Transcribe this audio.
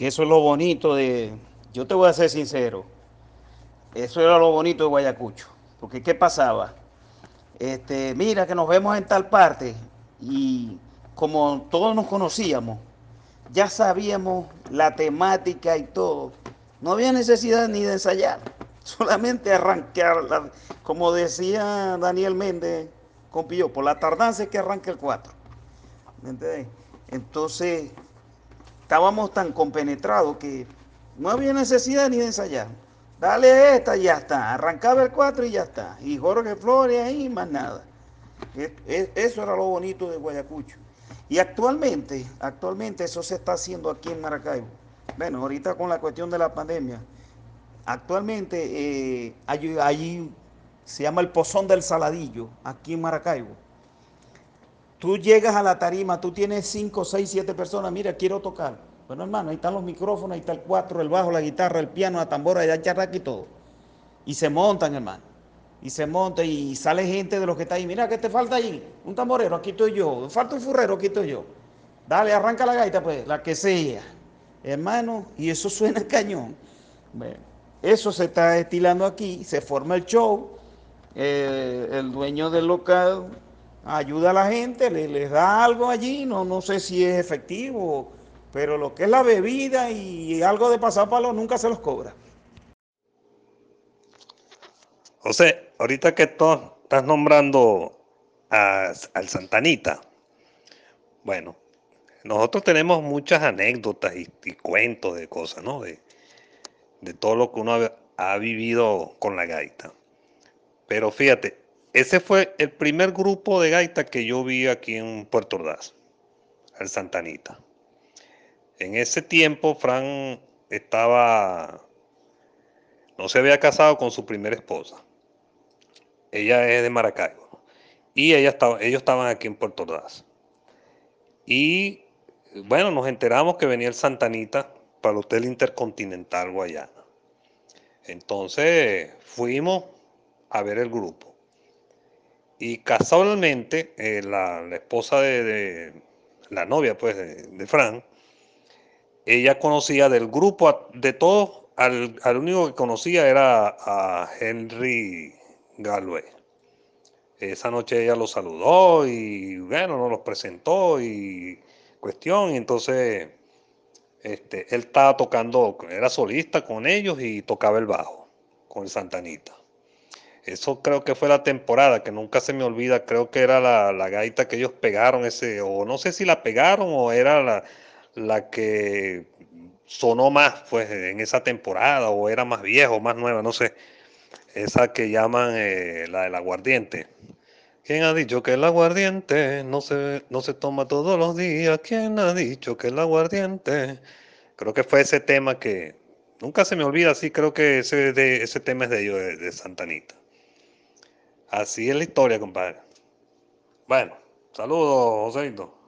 que eso es lo bonito de, yo te voy a ser sincero, eso era lo bonito de Guayacucho, porque ¿qué pasaba? Mira que nos vemos en tal parte y como todos nos conocíamos, ya sabíamos la temática y todo, no había necesidad ni de ensayar, solamente arrancar, como decía Daniel Méndez, compillo, por la tardanza es que arranca el 4. ¿Me entiendes? Entonces, estábamos tan compenetrados que no había necesidad ni de ensayar. Dale esta y ya está. Arrancaba el 4 y ya está. Y Jorge Flores ahí, más nada. Eso era lo bonito de Guayacucho. Y actualmente eso se está haciendo aquí en Maracaibo. Bueno, ahorita con la cuestión de la pandemia, actualmente allí se llama el Pozón del Saladillo, aquí en Maracaibo. Tú llegas a la tarima, tú tienes 5, 6, 7 personas, mira, quiero tocar. Bueno, hermano, ahí están los micrófonos, ahí está el 4, el bajo, la guitarra, el piano, la tambora, el charraca y todo. Y se montan, hermano. Y se monta y sale gente de los que está ahí. Mira, ¿qué te falta ahí? Un tamborero, aquí estoy yo. Falta un furrero, aquí estoy yo. Dale, arranca la gaita, pues, la que sea. Hermano, y eso suena cañón. Bueno, eso se está estilando aquí, se forma el show, el dueño del local ayuda a la gente, les da algo allí, no sé si es efectivo, pero lo que es la bebida y algo de pasapalo nunca se los cobra. José, ahorita que tú estás nombrando al Santanita, bueno, nosotros tenemos muchas anécdotas y cuentos de cosas, ¿no? De todo lo que uno ha vivido con la gaita. Pero fíjate, ese fue el primer grupo de gaita que yo vi aquí en Puerto Ordaz, el Santanita. En ese tiempo, Fran no se había casado con su primera esposa. Ella es de Maracaibo, ¿no? Y ellos estaban aquí en Puerto Ordaz. Y bueno, nos enteramos que venía el Santanita para el Hotel Intercontinental Guayana. Entonces fuimos a ver el grupo. Y casualmente la esposa la novia pues de Fran, ella conocía del grupo de todos, al único que conocía era a Henry Galway. Esa noche ella los saludó y bueno, nos los presentó y cuestión. Y entonces él estaba tocando, era solista con ellos y tocaba el bajo con el Santanita. Eso creo que fue la temporada, que nunca se me olvida, creo que era la gaita que ellos pegaron o no sé si la pegaron o era la que sonó más pues en esa temporada, o era más vieja o más nueva, no sé. Esa que llaman la del aguardiente. ¿Quién ha dicho que el aguardiente no se toma todos los días? ¿Quién ha dicho que el aguardiente? Creo que fue ese tema que nunca se me olvida, sí, creo que ese tema es de ellos, de Santanita. Así es la historia, compadre. Bueno, saludos, Joséito.